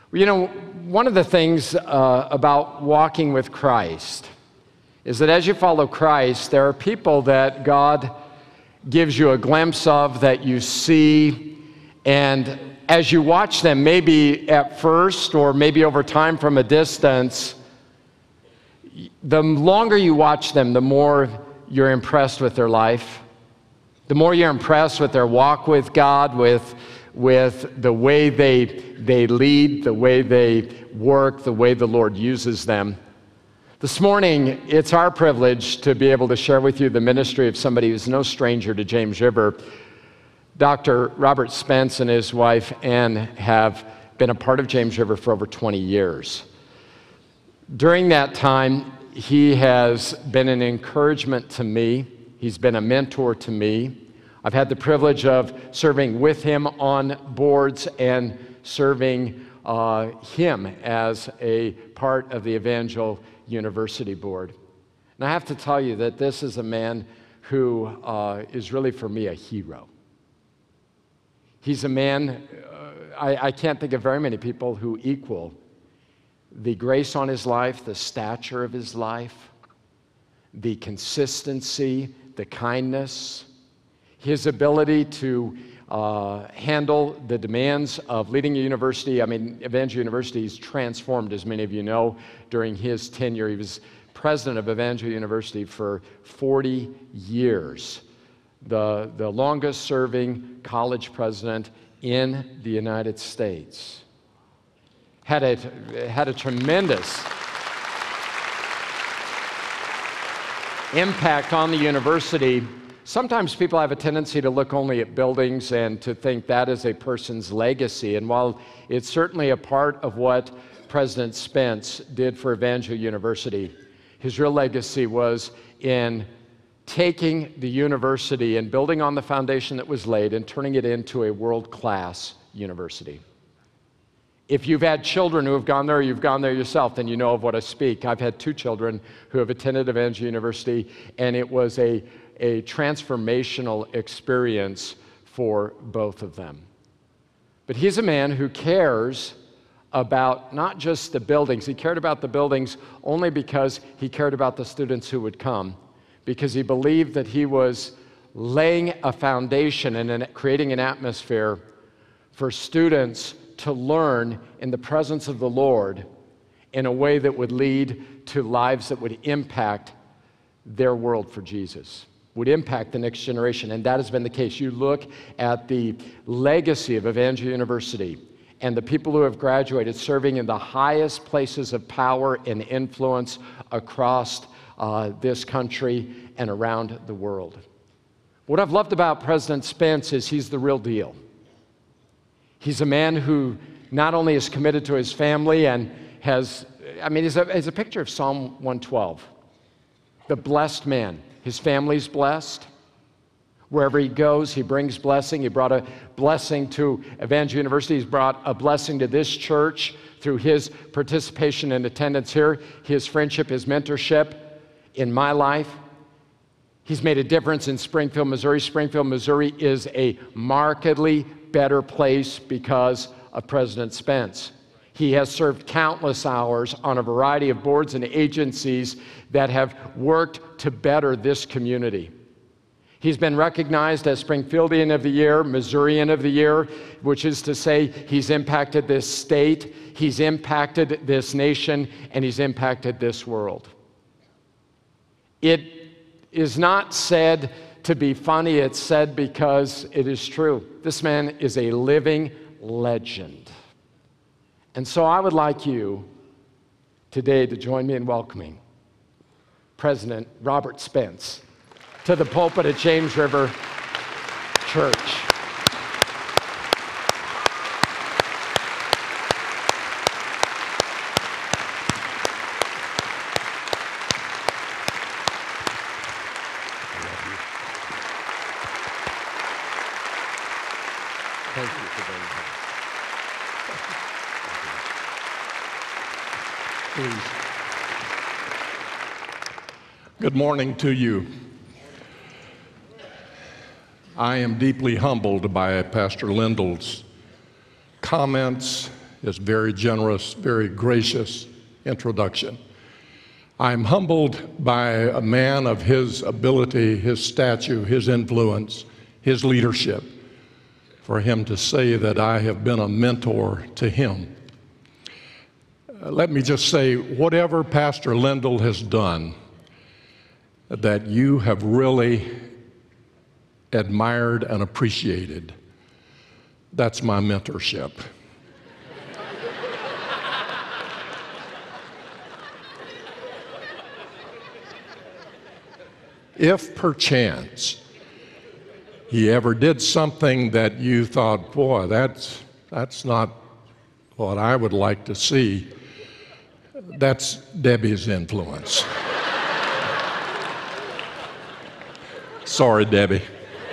You know, one of the things about walking with Christ is that as you follow Christ, there are people that God gives you a glimpse of, that you see, and as you watch them, maybe at first or maybe over time from a distance, the longer you watch them, the more you're impressed with their life, the more you're impressed with their walk with God, with the way they lead, the way they work, the way the Lord uses them. This morning, it's our privilege to be able to share with you the ministry of somebody who's no stranger to James River. Dr. Robert Spence and his wife, Ann, have been a part of James River for over 20 years. During that time, he has been an encouragement to me. He's been a mentor to me. I've had the privilege of serving with him on boards and serving him as a part of the Evangel University Board. And I have to tell you that this is a man who is really, for me, a hero. He's a man, I can't think of very many people who equal the grace on his life, the stature of his life, the consistency, the kindness, his ability to handle the demands of leading a university. I mean, Evangel University is transformed, as many of you know, during his tenure. He was president of Evangel University for 40 years. The longest serving college president in the United States. Had a tremendous impact on the university. Sometimes people have a tendency to look only at buildings and to think that is a person's legacy. And while it's certainly a part of what President Spence did for Evangel University, his real legacy was in taking the university and building on the foundation that was laid and turning it into a world-class university. If you've had children who have gone there, or you've gone there yourself, then you know of what I speak. I've had two children who have attended Evangel University, and it was a transformational experience for both of them. But he's a man who cares about not just the buildings. He cared about the buildings only because he cared about the students who would come, because he believed that he was laying a foundation and creating an atmosphere for students to learn in the presence of the Lord in a way that would lead to lives that would impact their world for Jesus, would impact the next generation. And that has been the case. You look at the legacy of Evangel University and the people who have graduated serving in the highest places of power and influence across this country and around the world. What I've loved about President Spence is he's the real deal. He's a man who not only is committed to his family and he's a picture of Psalm 112. The blessed man. His family's blessed. Wherever he goes, he brings blessing. He brought a blessing to Evangel University. He's brought a blessing to this church through his participation and attendance here, his friendship, his mentorship in my life. He's made a difference in Springfield, Missouri. Springfield, Missouri is a markedly better place because of President Spence. He has served countless hours on a variety of boards and agencies that have worked to better this community. He's been recognized as Springfieldian of the Year, Missourian of the Year, which is to say he's impacted this state, he's impacted this nation, and he's impacted this world. It is not said to be funny, it's said because it is true. This man is a living legend. And so I would like you today to join me in welcoming President Robert Spence to the pulpit at James River Church. Thank you for being here. Please. Good morning to you. I am deeply humbled by Pastor Lindel's comments, his very generous, very gracious introduction. I'm humbled by a man of his ability, his stature, his influence, his leadership, for him to say that I have been a mentor to him. Let me just say, whatever Pastor Lindell has done that you have really admired and appreciated, that's my mentorship. If perchance he ever did something that you thought, boy, that's not what I would like to see, that's Debbie's influence. Sorry, Debbie.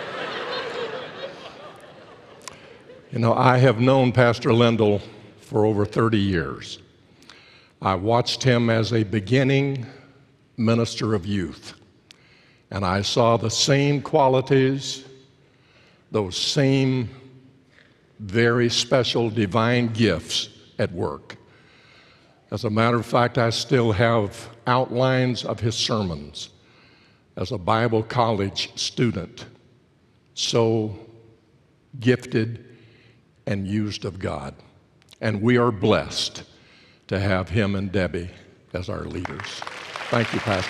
You know, I have known Pastor Lindell for over 30 years. I watched him as a beginning minister of youth, and I saw the same qualities, those same very special divine gifts at work. As a matter of fact, I still have outlines of his sermons as a Bible college student, so gifted and used of God. And we are blessed to have him and Debbie as our leaders. Thank you, Pastor.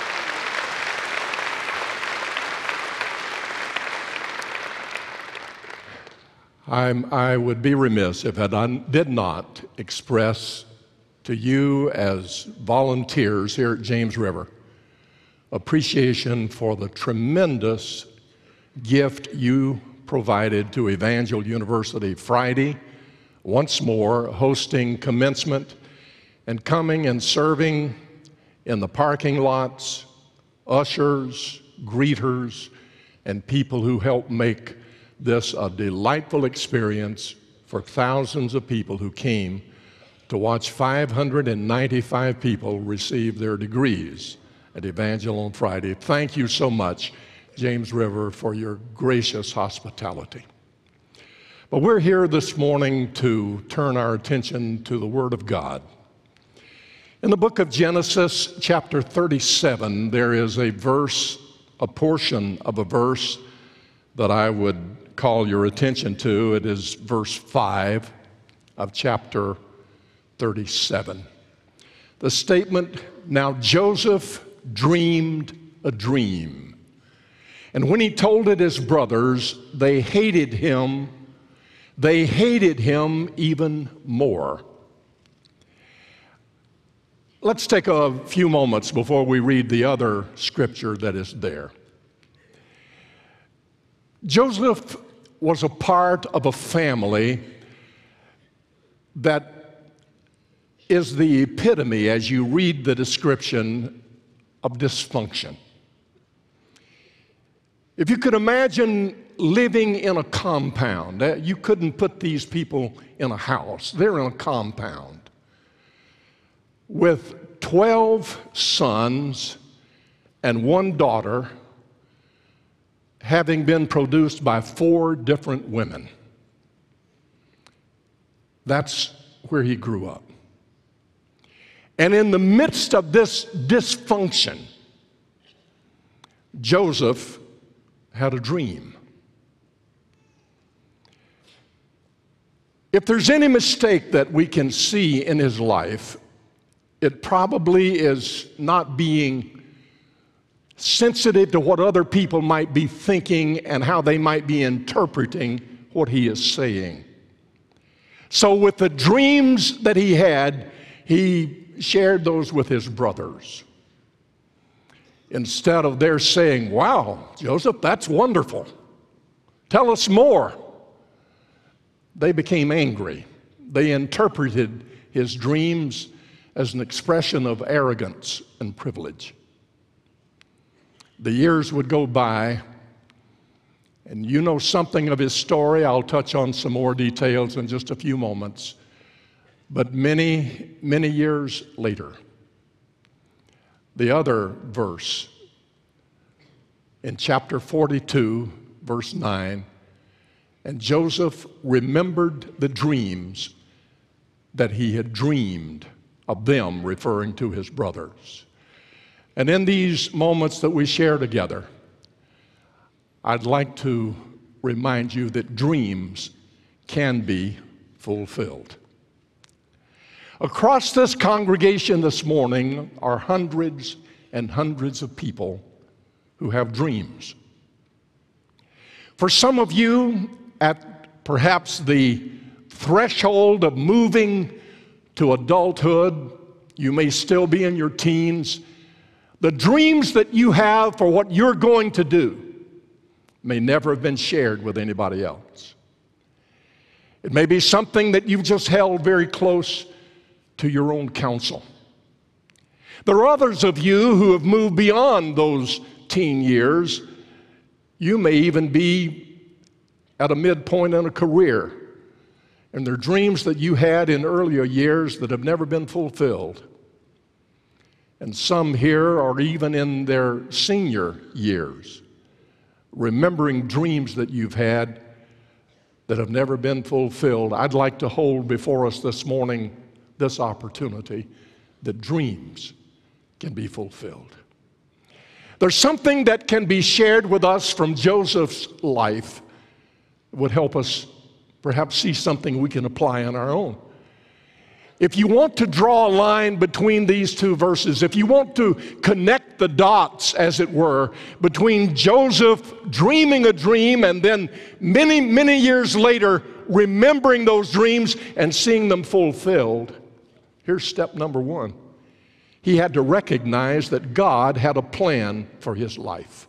I would be remiss if I did not express to you as volunteers here at James River appreciation for the tremendous gift you provided to Evangel University Friday, once more hosting commencement and coming and serving in the parking lots, ushers, greeters, and people who helped make this a delightful experience for thousands of people who came to watch 595 people receive their degrees at Evangel on Friday. Thank you so much, James River, for your gracious hospitality. But we're here this morning to turn our attention to the Word of God. In the book of Genesis, chapter 37, there is a verse, a portion of a verse that I would call your attention to. It is verse 5 of chapter 37. The statement, "Now Joseph dreamed a dream. And when he told it his brothers, they hated him. They hated him even more." Let's take a few moments before we read the other scripture that is there. Joseph was a part of a family that is the epitome, as you read the description, of dysfunction. If you could imagine living in a compound, you couldn't put these people in a house. They're in a compound with 12 sons and one daughter, having been produced by 4 different women. That's where he grew up. And in the midst of this dysfunction, Joseph had a dream. If there's any mistake that we can see in his life, it probably is not being sensitive to what other people might be thinking and how they might be interpreting what he is saying. So with the dreams that he had, he shared those with his brothers. Instead of their saying, "Wow, Joseph, that's wonderful. Tell us more," they became angry. They interpreted his dreams as an expression of arrogance and privilege. The years would go by, and you know something of his story. I'll touch on some more details in just a few moments. But many, many years later, the other verse in chapter 42, verse 9, "And Joseph remembered the dreams that he had dreamed of them, referring to his brothers. And in these moments that we share together, I'd like to remind you that dreams can be fulfilled. Across this congregation this morning are hundreds and hundreds of people who have dreams. For some of you, at perhaps the threshold of moving to adulthood, you may still be in your teens. The dreams that you have for what you're going to do may never have been shared with anybody else. It may be something that you've just held very close to your own counsel. There are others of you who have moved beyond those teen years. You may even be at a midpoint in a career, and there are dreams that you had in earlier years that have never been fulfilled. And some here are even in their senior years, remembering dreams that you've had that have never been fulfilled. I'd like to hold before us this morning this opportunity that dreams can be fulfilled. There's something that can be shared with us from Joseph's life that would help us perhaps see something we can apply on our own. If you want to draw a line between these two verses, if you want to connect the dots, as it were, between Joseph dreaming a dream and then many, many years later remembering those dreams and seeing them fulfilled, here's step number one. He had to recognize that God had a plan for his life.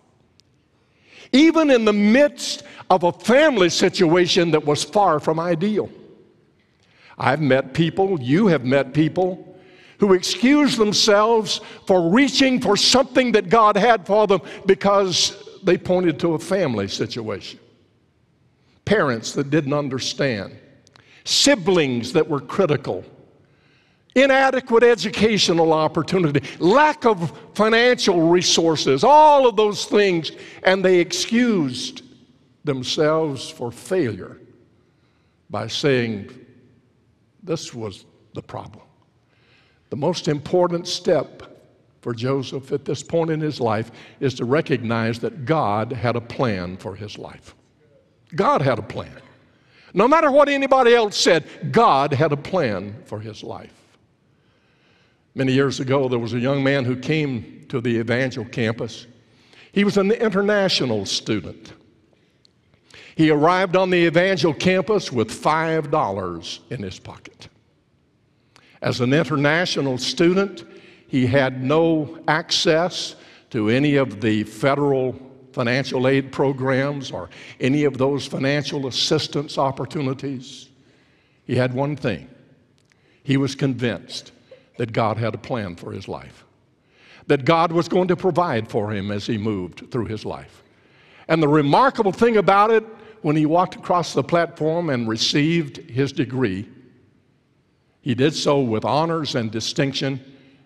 Even in the midst of a family situation that was far from ideal. I've met people, you have met people, who excuse themselves for reaching for something that God had for them because they pointed to a family situation. Parents that didn't understand, siblings that were critical, inadequate educational opportunity, lack of financial resources, all of those things, and they excused themselves for failure by saying, this was the problem. The most important step for Joseph at this point in his life is to recognize that God had a plan for his life. God had a plan. No matter what anybody else said, God had a plan for his life. Many years ago, there was a young man who came to the Evangel campus. He was an international student. He arrived on the Evangel campus with $5 in his pocket. As an international student, he had no access to any of the federal financial aid programs or any of those financial assistance opportunities. He had one thing. He was convinced that God had a plan for his life, that God was going to provide for him as he moved through his life. And the remarkable thing about it, when he walked across the platform and received his degree, he did so with honors and distinction,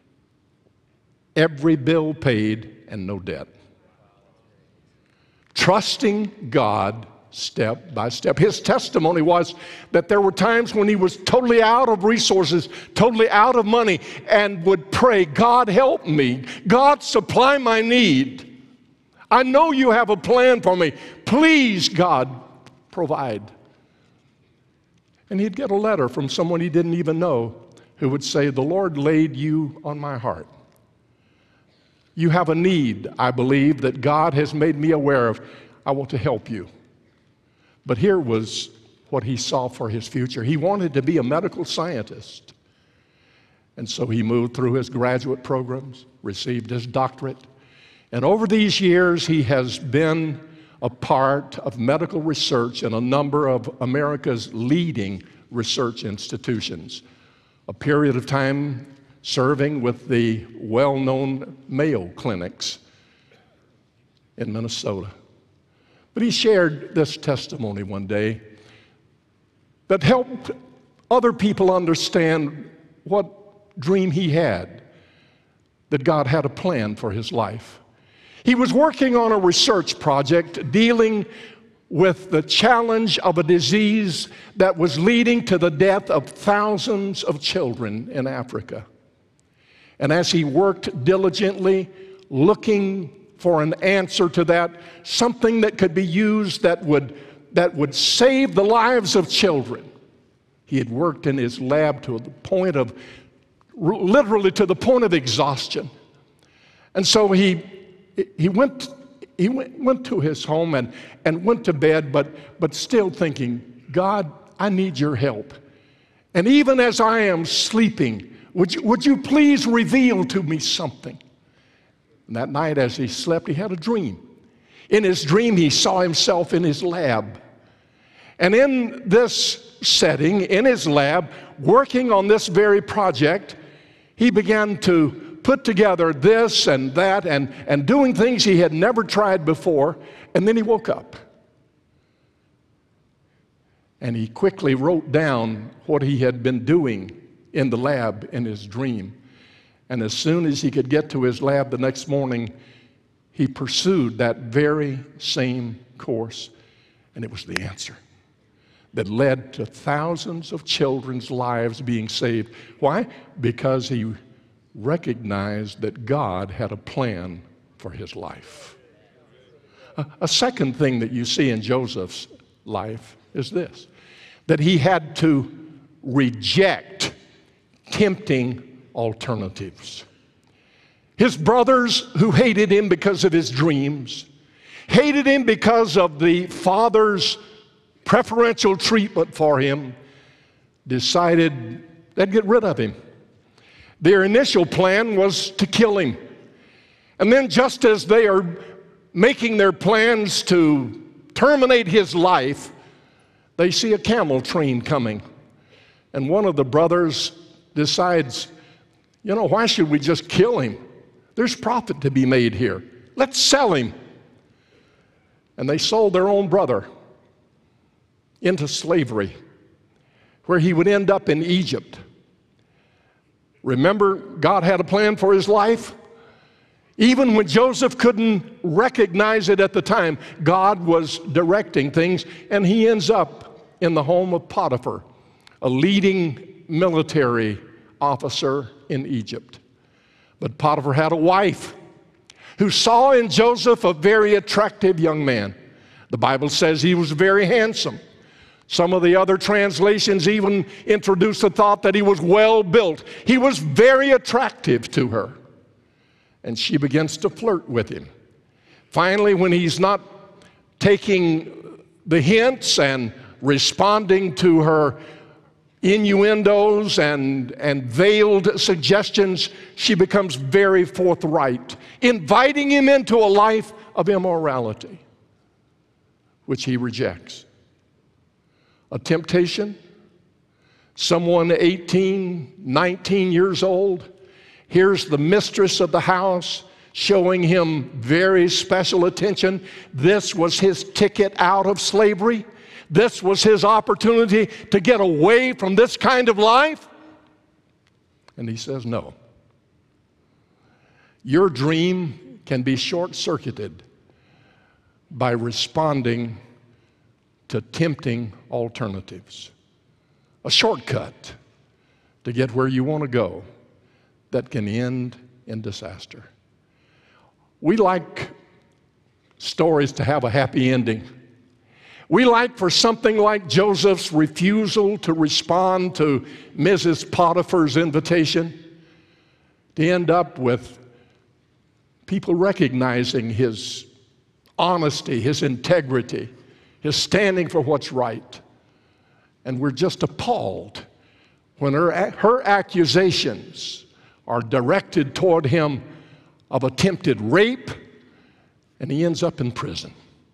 every bill paid and no debt. Trusting God step by step. His testimony was that there were times when he was totally out of resources, totally out of money, and would pray, God help me, God supply my need. I know you have a plan for me. Please, God, provide. And he'd get a letter from someone he didn't even know who would say, the Lord laid you on my heart. You have a need, I believe, that God has made me aware of. I want to help you. But here was what he saw for his future. He wanted to be a medical scientist. And so he moved through his graduate programs, received his doctorate. And over these years, he has been a part of medical research in a number of America's leading research institutions. A period of time serving with the well-known Mayo clinics in Minnesota. But he shared this testimony one day that helped other people understand what dream he had, that God had a plan for his life. He was working on a research project dealing with the challenge of a disease that was leading to the death of thousands of children in Africa. And as he worked diligently, looking for an answer to that, something that could be used that would save the lives of children, he had worked in his lab to the point of, literally to the point of exhaustion. And so he went to his home and went to bed, but still thinking, God, I need your help. And even as I am sleeping, would you please reveal to me something? And that night as he slept, he had a dream. In his dream, he saw himself in his lab. And in this setting, in his lab, working on this very project, he began to put together this and that and doing things he had never tried before. And then he woke up. And he quickly wrote down what he had been doing in the lab in his dream. And as soon as he could get to his lab the next morning, he pursued that very same course. And it was the answer that led to thousands of children's lives being saved. Why? Because he recognized that God had a plan for his life. A second thing that you see in Joseph's life is this, that he had to reject tempting alternatives. His brothers, who hated him because of his dreams, hated him because of the father's preferential treatment for him, decided they'd get rid of him. Their initial plan was to kill him. And then just as they are making their plans to terminate his life, they see a camel train coming. And one of the brothers decides, why should we just kill him? There's profit to be made here. Let's sell him. And they sold their own brother into slavery, where he would end up in Egypt. Remember, God had a plan for his life. Even when Joseph couldn't recognize it at the time, God was directing things, and he ends up in the home of Potiphar, a leading military officer in Egypt. But Potiphar had a wife who saw in Joseph a very attractive young man. The Bible says he was very handsome. Some of the other translations even introduce the thought that he was well built. He was very attractive to her. And she begins to flirt with him. Finally, when he's not taking the hints and responding to her innuendos and veiled suggestions, she becomes very forthright, inviting him into a life of immorality, which he rejects. A temptation, someone 18, 19 years old, here's the mistress of the house showing him very special attention. This was his ticket out of slavery. This was his opportunity to get away from this kind of life. And he says, no. Your dream can be short-circuited by responding to tempting alternatives. A shortcut to get where you want to go that can end in disaster. We like stories to have a happy ending. We like for something like Joseph's refusal to respond to Mrs. Potiphar's invitation to end up with people recognizing his honesty, his integrity, his standing for what's right. And we're just appalled when her accusations are directed toward him of attempted rape, and he ends up in prison.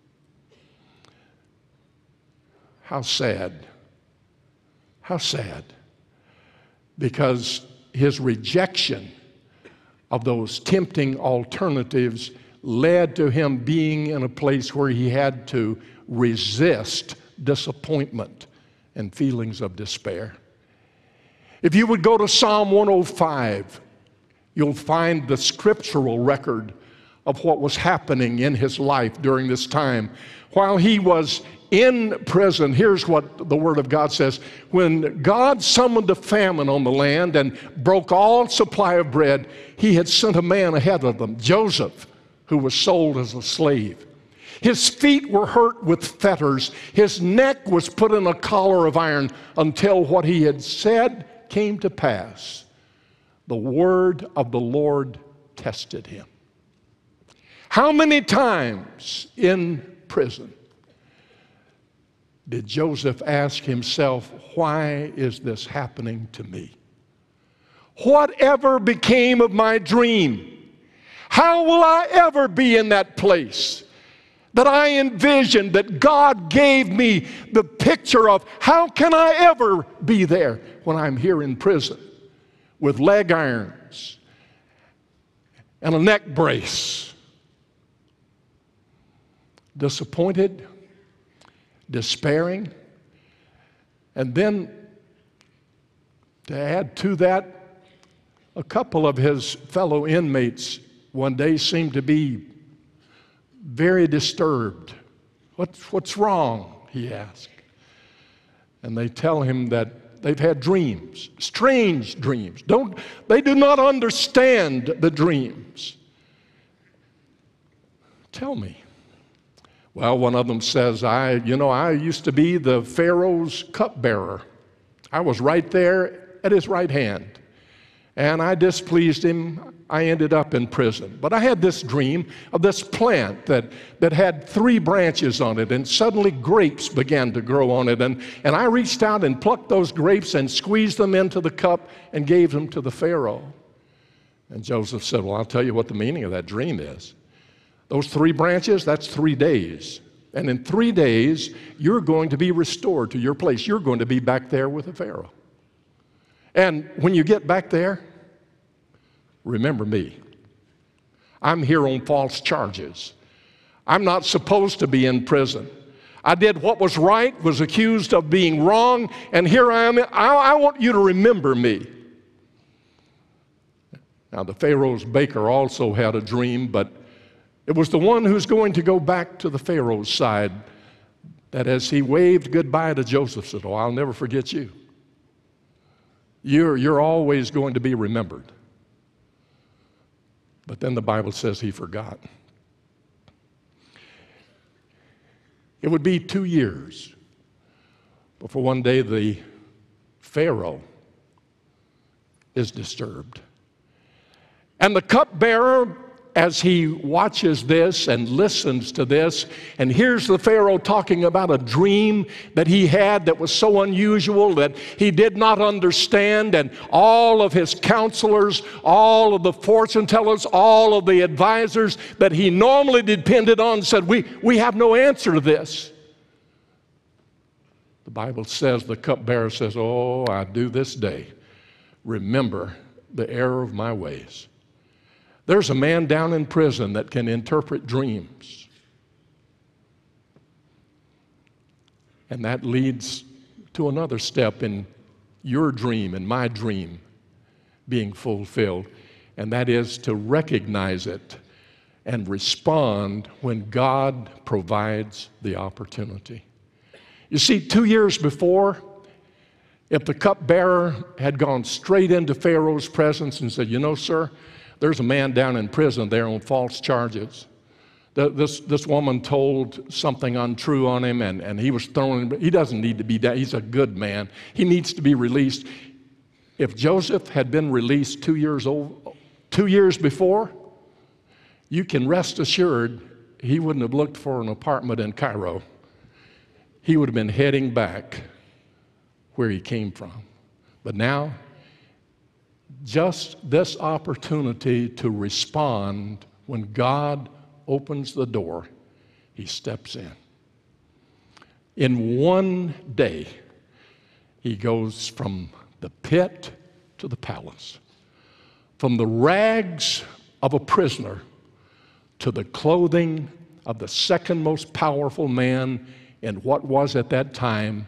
How sad. How sad. Because his rejection of those tempting alternatives led to him being in a place where he had to resist disappointment and feelings of despair. If you would go to Psalm 105, you'll find the scriptural record of what was happening in his life during this time. While he was in prison, here's what the Word of God says. When God summoned a famine on the land and broke all supply of bread, he had sent a man ahead of them, Joseph, who was sold as a slave. His feet were hurt with fetters. His neck was put in a collar of iron until what he had said came to pass. The word of the Lord tested him. How many times in prison did Joseph ask himself, why is this happening to me? Whatever became of my dream? How will I ever be in that place that I envisioned, that God gave me the picture of? How can I ever be there when I'm here in prison with leg irons and a neck brace? Disappointed, despairing, and then to add to that, a couple of his fellow inmates one day seemed to be very disturbed. What's wrong? He asked. And they tell him that they've had dreams, strange dreams. They do not understand the dreams. Tell me. Well, one of them says, I used to be the Pharaoh's cupbearer. I was right there at his right hand. And I displeased him. I ended up in prison. But I had this dream of this plant that had 3 branches on it, and suddenly grapes began to grow on it. And I reached out and plucked those grapes and squeezed them into the cup and gave them to the Pharaoh. And Joseph said, well, I'll tell you what the meaning of that dream is. Those 3 branches, that's 3 days. And in 3 days, you're going to be restored to your place. You're going to be back there with the Pharaoh. And when you get back there, remember me. I'm here on false charges. I'm not supposed to be in prison. I did what was right, was accused of being wrong, and here I am. I want you to remember me. Now, the Pharaoh's baker also had a dream, but it was the one who's going to go back to the Pharaoh's side that as he waved goodbye to Joseph said, oh, I'll never forget you. You're always going to be remembered. But then the Bible says he forgot. It would be 2 years before one day the Pharaoh is disturbed. And the cupbearer, as he watches this and listens to this, and hears the Pharaoh talking about a dream that he had that was so unusual that he did not understand, and all of his counselors, all of the fortune tellers, all of the advisors that he normally depended on said, we have no answer to this. The Bible says, the cupbearer says, oh, I do this day remember the error of my ways. There's a man down in prison that can interpret dreams. And that leads to another step in your dream and my dream being fulfilled, and that is to recognize it and respond when God provides the opportunity. You see, 2 years before, if the cupbearer had gone straight into Pharaoh's presence and said, you know, sir, there's a man down in prison there on false charges. This woman told something untrue on him, and he was thrown. He doesn't need to be down. He's a good man. He needs to be released. If Joseph had been released 2 years before, you can rest assured he wouldn't have looked for an apartment in Cairo. He would have been heading back where he came from. But now, just this opportunity to respond when God opens the door, he steps in. In one day, he goes from the pit to the palace, from the rags of a prisoner to the clothing of the second most powerful man in what was at that time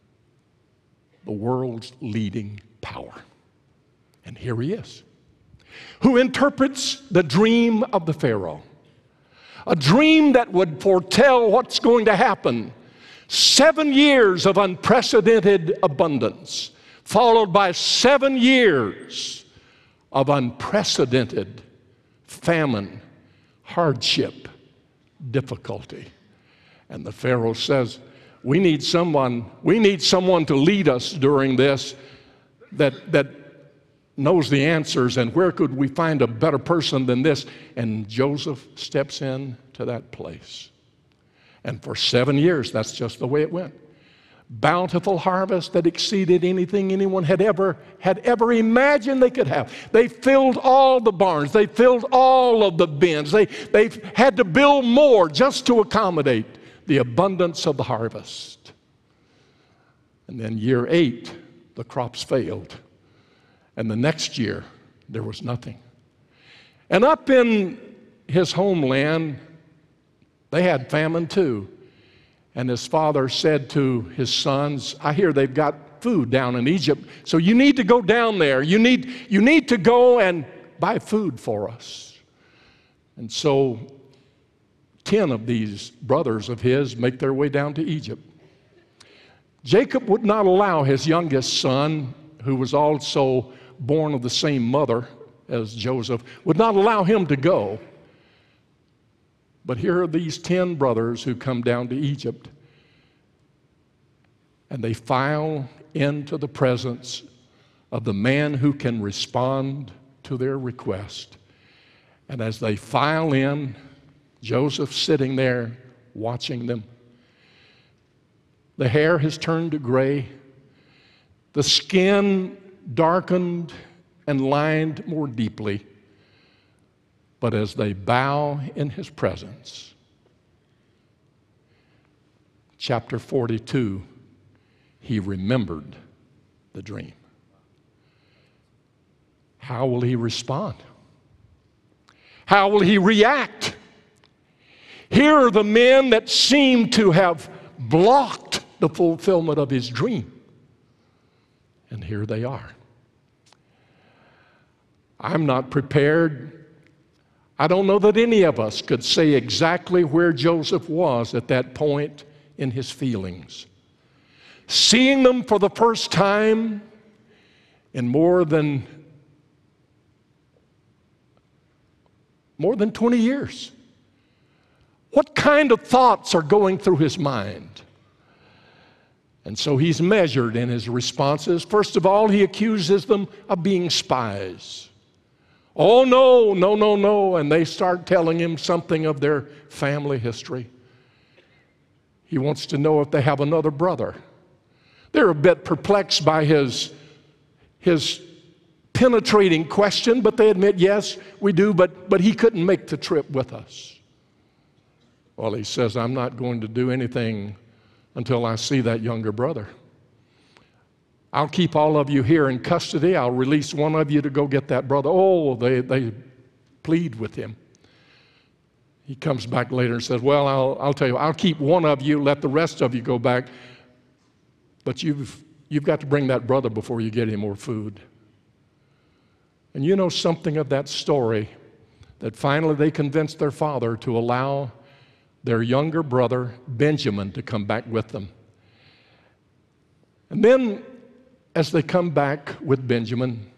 the world's leading power. And here he is. who interprets the dream of the Pharaoh. A dream that would foretell what's going to happen. 7 years of unprecedented abundance, followed by 7 years of unprecedented famine, hardship, difficulty. And the Pharaoh says, we need someone to lead us during this that knows the answers, and where could we find a better person than this? And Joseph steps in to that place. And for 7 years, that's just the way it went. Bountiful harvest that exceeded anything anyone had ever imagined they could have. They filled all the barns. They filled all of the bins. They had to build more just to accommodate the abundance of the harvest. And then year 8, the crops failed. And the next year, there was nothing. And up in his homeland, they had famine too. And his father said to his sons, I hear they've got food down in Egypt, so you need to go down there. You need to go and buy food for us. And so 10 of these brothers of his make their way down to Egypt. Jacob would not allow his youngest son, who was also born of the same mother as Joseph, would not allow him to go. But here are these 10 brothers who come down to Egypt, and they file into the presence of the man who can respond to their request. And as they file in, Joseph sitting there watching them. The hair has turned to gray, the skin darkened and lined more deeply. But as they bow in his presence, chapter 42, he remembered the dream. How will he respond? How will he react? Here are the men that seem to have blocked the fulfillment of his dream. And here they are. I'm not prepared. I don't know that any of us could say exactly where Joseph was at that point in his feelings. Seeing them for the first time in more than 20 years. What kind of thoughts are going through his mind? And so he's measured in his responses. First of all, he accuses them of being spies. Oh, no, no, no, no. And they start telling him something of their family history. He wants to know if they have another brother. They're a bit perplexed by his penetrating question, but they admit, yes, we do, but he couldn't make the trip with us. Well, he says, I'm not going to do anything until I see that younger brother. I'll keep all of you here in custody. I'll release one of you to go get that brother. Oh, they plead with him. He comes back later and says, well, I'll tell you, I'll keep one of you, let the rest of you go back. But you've got to bring that brother before you get any more food. And you know something of that story, that finally they convinced their father to allow their younger brother, Benjamin, to come back with them. And then, as they come back with Benjamin,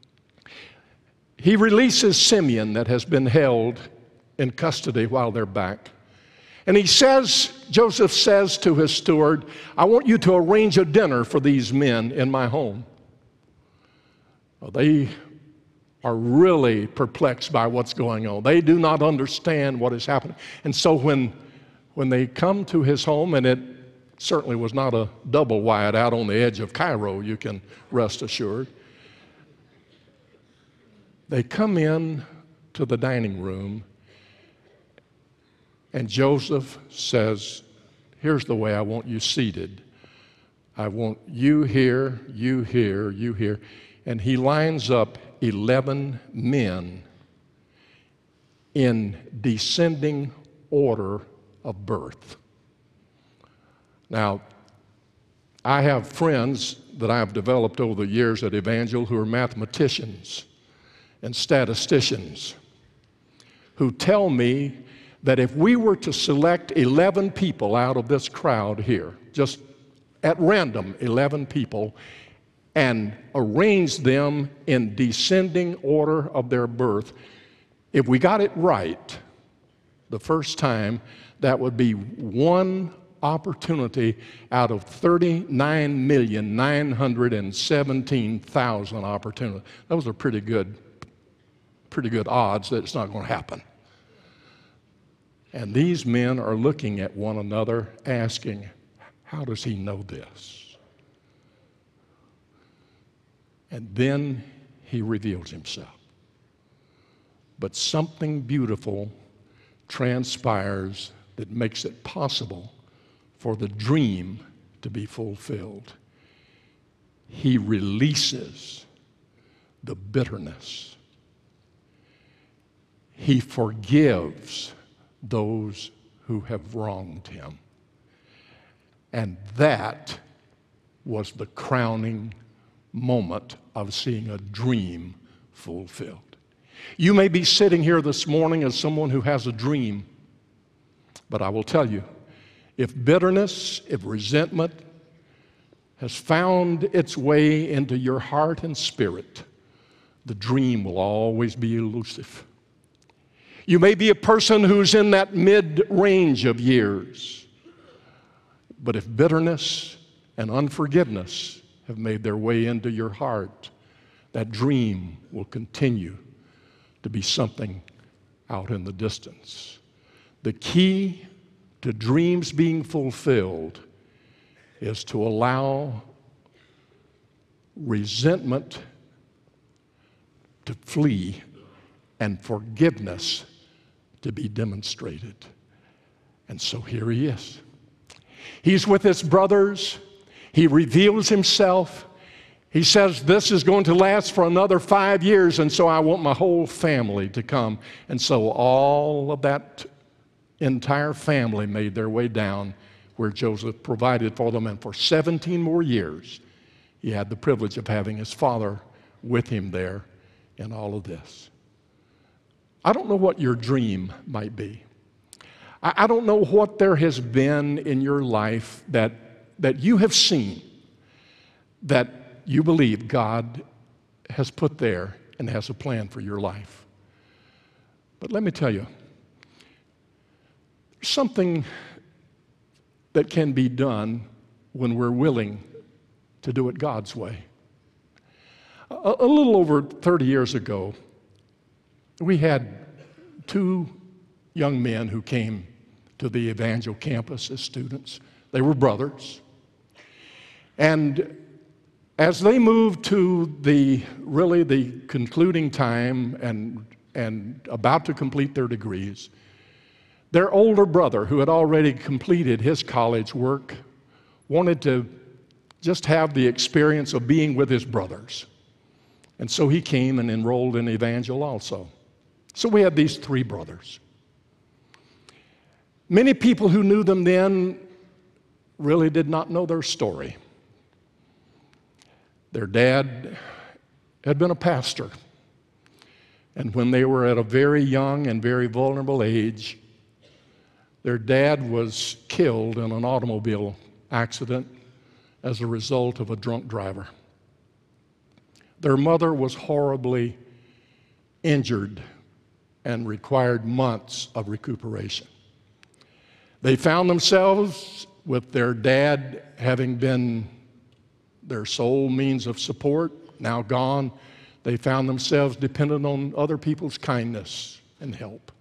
he releases Simeon that has been held in custody while they're back. And Joseph says to his steward, I want you to arrange a dinner for these men in my home. Well, they are really perplexed by what's going on. They do not understand what is happening. And so when they come to his home, and it certainly was not a double wide out on the edge of Cairo, you can rest assured. They come in to the dining room, and Joseph says, here's the way I want you seated. I want you here, you here, you here. And he lines up 11 men in descending order of birth. Now, I have friends that I have developed over the years at Evangel who are mathematicians. and statisticians who tell me that if we were to select 11 people out of this crowd here, just at random 11 people, and arrange them in descending order of their birth, if we got it right the first time, that would be one opportunity out of 39,917,000 opportunities. Those are pretty good odds that it's not going to happen. And these men are looking at one another asking, how does he know this? And then he reveals himself. But something beautiful transpires that makes it possible for the dream to be fulfilled. He releases the bitterness. He forgives those who have wronged him. And that was the crowning moment of seeing a dream fulfilled. You may be sitting here this morning as someone who has a dream, but I will tell you, if bitterness, if resentment has found its way into your heart and spirit, the dream will always be elusive. You may be a person who's in that mid-range of years, but if bitterness and unforgiveness have made their way into your heart, that dream will continue to be something out in the distance. The key to dreams being fulfilled is to allow resentment to flee and forgiveness to be demonstrated. And so here he is. He's with his brothers. He reveals himself. He says, this is going to last for another 5 years, and so I want my whole family to come. And so all of that entire family made their way down where Joseph provided for them. And for 17 more years, he had the privilege of having his father with him there in all of this. I don't know what your dream might be. I don't know what there has been in your life that you have seen that you believe God has put there and has a plan for your life. But let me tell you, there's something that can be done when we're willing to do it God's way. A little over 30 years ago, we had 2 young men who came to the Evangel campus as students. They were brothers. And as they moved to the concluding time and about to complete their degrees, their older brother, who had already completed his college work, wanted to just have the experience of being with his brothers. And so he came and enrolled in Evangel also. So we had these 3 brothers. Many people who knew them then really did not know their story. Their dad had been a pastor. And when they were at a very young and very vulnerable age, their dad was killed in an automobile accident as a result of a drunk driver. Their mother was horribly injured and required months of recuperation. They found themselves with their dad having been their sole means of support, now gone. They found themselves dependent on other people's kindness and help.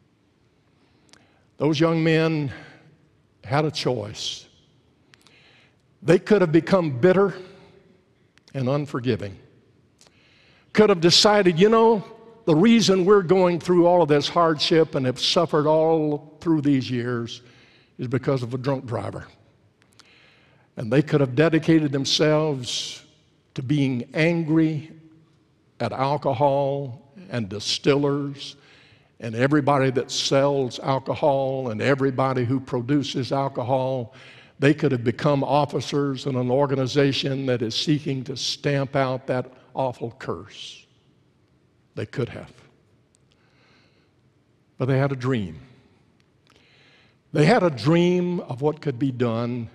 Those young men had a choice. They could have become bitter and unforgiving. Could have decided, the reason we're going through all of this hardship and have suffered all through these years is because of a drunk driver. And they could have dedicated themselves to being angry at alcohol and distillers and everybody that sells alcohol and everybody who produces alcohol. They could have become officers in an organization that is seeking to stamp out that awful curse. They could have. But they had a dream. They had a dream of what could be done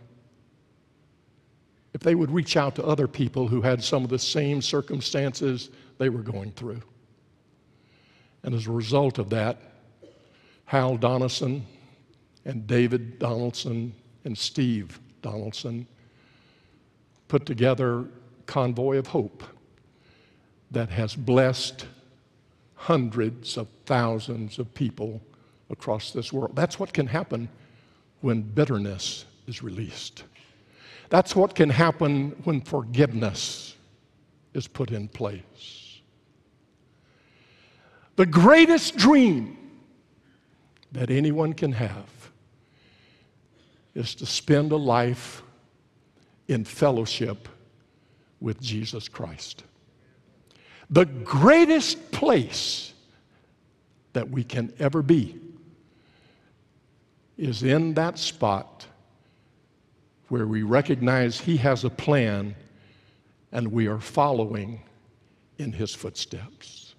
if they would reach out to other people who had some of the same circumstances they were going through. And as a result of that, Hal Donaldson and David Donaldson and Steve Donaldson put together Convoy of Hope that has blessed hundreds of thousands of people across this world. That's what can happen when bitterness is released. That's what can happen when forgiveness is put in place. The greatest dream that anyone can have is to spend a life in fellowship with Jesus Christ. The greatest place that we can ever be is in that spot where we recognize He has a plan and we are following in His footsteps.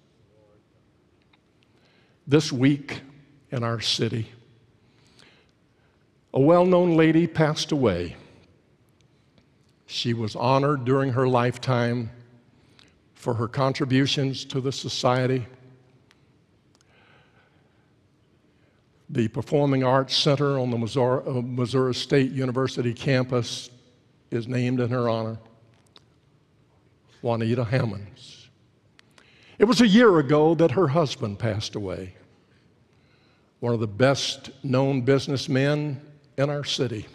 This week in our city, a well-known lady passed away. She was honored during her lifetime for her contributions to the society. The Performing Arts Center on the Missouri State University campus is named in her honor, Juanita Hammonds. It was a year ago that her husband passed away, one of the best-known businessmen in our city.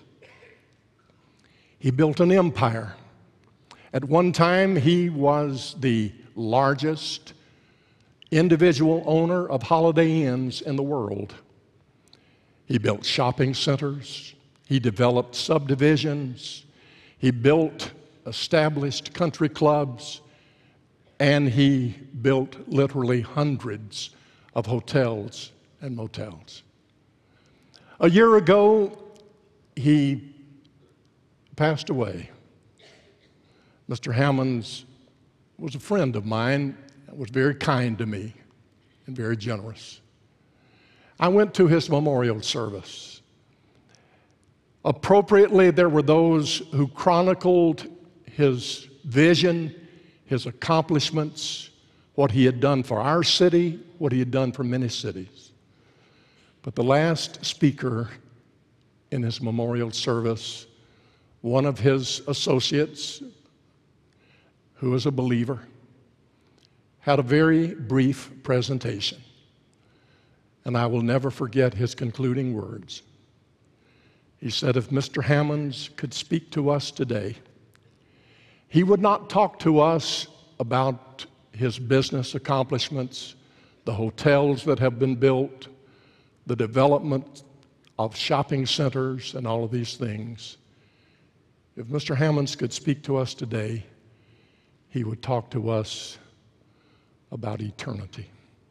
He built an empire. At one time, he was the largest individual owner of Holiday Inns in the world. He built shopping centers. He developed subdivisions. He built established country clubs. And he built literally hundreds of hotels and motels. A year ago, he passed away. Mr. Hammonds was a friend of mine, was very kind to me and very generous. I went to his memorial service. Appropriately, there were those who chronicled his vision, his accomplishments, what he had done for our city, what he had done for many cities. But the last speaker in his memorial service, one of his associates, who is a believer, had a very brief presentation. And I will never forget his concluding words. He said, if Mr. Hammonds could speak to us today, he would not talk to us about his business accomplishments, the hotels that have been built, the development of shopping centers and all of these things. If Mr. Hammonds could speak to us today, he would talk to us about eternity.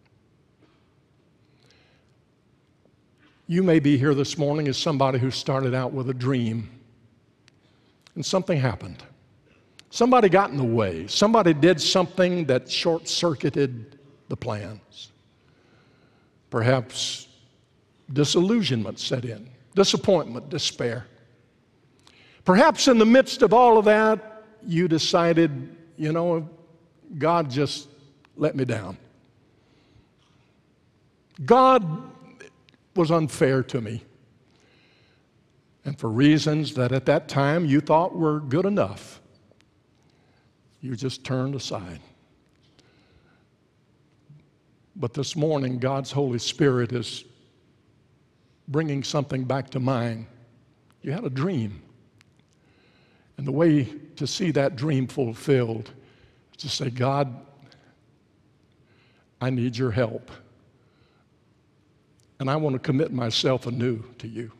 You may be here this morning as somebody who started out with a dream and something happened. Somebody got in the way. Somebody did something that short-circuited the plans. Perhaps disillusionment set in, disappointment, despair. Perhaps in the midst of all of that, you decided, God just let me down. God was unfair to me. And for reasons that at that time you thought were good enough, you just turned aside. But this morning, God's Holy Spirit is bringing something back to mind. You had a dream. And the way to see that dream fulfilled is to say, God, I need your help. And I want to commit myself anew to you.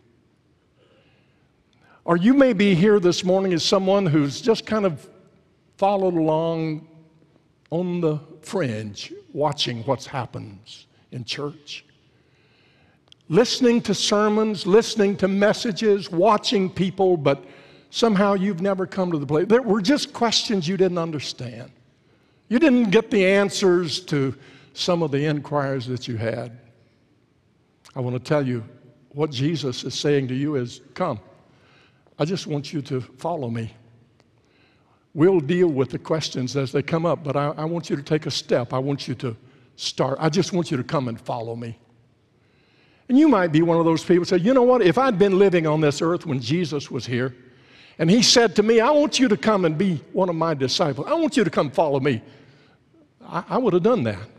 Or you may be here this morning as someone who's just kind of followed along on the fringe, watching what happens in church. Listening to sermons, listening to messages, watching people, but somehow you've never come to the place. There were just questions you didn't understand. You didn't get the answers to some of the inquiries that you had, I want to tell you what Jesus is saying to you is, come. I just want you to follow me. We'll deal with the questions as they come up, but I want you to take a step. I want you to start. I just want you to come and follow me. And you might be one of those people who say, you know what, if I'd been living on this earth when Jesus was here, and he said to me, I want you to come and be one of my disciples. I want you to come follow me. I would have done that.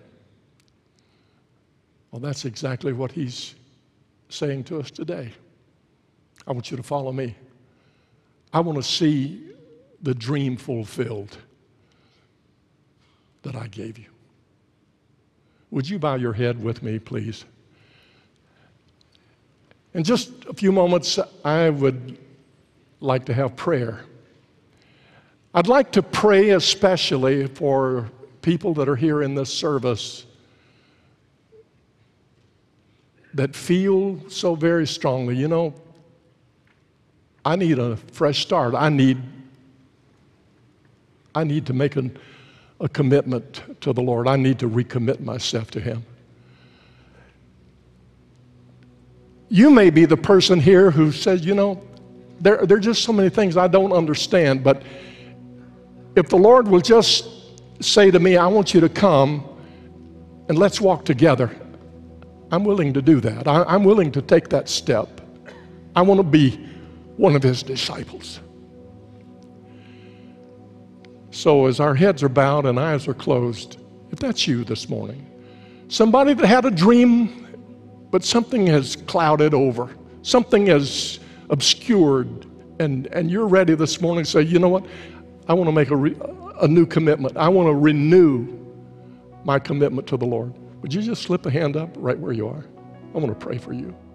Well, that's exactly what he's saying to us today. I want you to follow me. I want to see the dream fulfilled that I gave you. Would you bow your head with me, please? In just a few moments, I would like to have prayer. I'd like to pray especially for people that are here in this service that feel so very strongly, you know, I need a fresh start. I need to make a commitment to the Lord. I need to recommit myself to him. You may be the person here who says, you know, there are just so many things I don't understand, but if the Lord will just say to me, I want you to come and let's walk together, I'm willing to do that. I'm willing to take that step. I want to be one of his disciples. So as our heads are bowed and eyes are closed, if that's you this morning, somebody that had a dream, but something has clouded over, something has obscured, and you're ready this morning to say, you know what, I want to make a new commitment. I want to renew my commitment to the Lord. Would you just slip a hand up right where you are? I want to pray for you.